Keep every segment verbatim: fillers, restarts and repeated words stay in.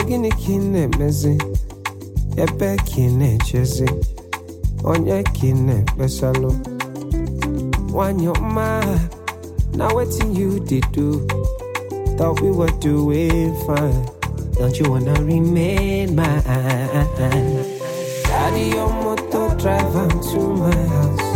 Ogini kine mezi, ebe kine chezi, onye kine besalo. Wanyoma, now waiting you did do. Thought we were doing fine. Don't you wanna remain mine? Daddy, your motor drive am to my house.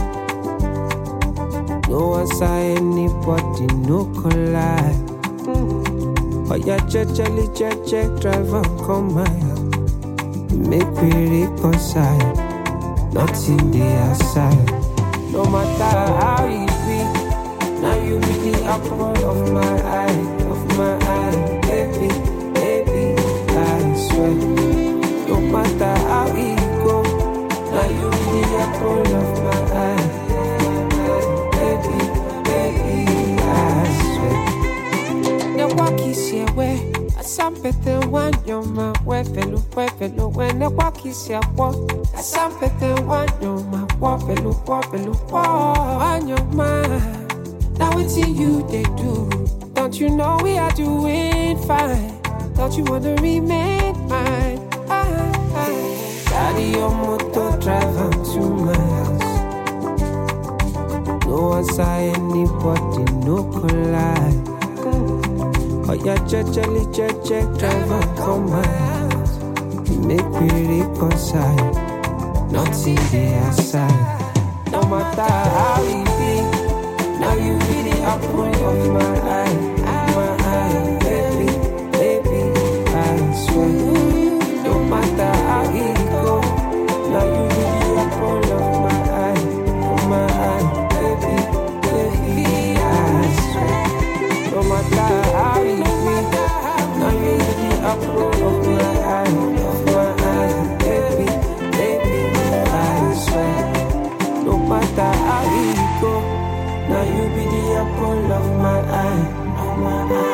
No one saw anybody, no collide. Oh yeah, jejely, jeje, drive am come my house. Make we reconcile, nothing the outside. No matter how it be, now you be the apple of my eye, of my eye, baby, baby, I swear. No matter how it go, now you be the apple of my eye, of my eye, baby, baby, I swear. The walk is your way, I sampete one your man, where fellow, where fellow, when the walk is your walk. I sampete one your man, where fellow, where fellow, on your man. Now it's you they do. Don't you know we are doing fine? Don't you wanna remain mine? Ah, ah. Daddy, your motor drive am to my house. No one saw anybody, no collide. Oh yeah, jejely, jeje, drive am come my house. Make we reconcile, nothing the outside. No matter how it be, now you be the apple of my eye, my eye, baby, baby, I swear. No matter how it go, now you be the apple of my eye, of my eye, baby, baby, I swear. No matter how it be, now you be the apple of my eye, of my eye, baby, baby, I swear. No matter how it go, now you be the apple of my eye, of my eye.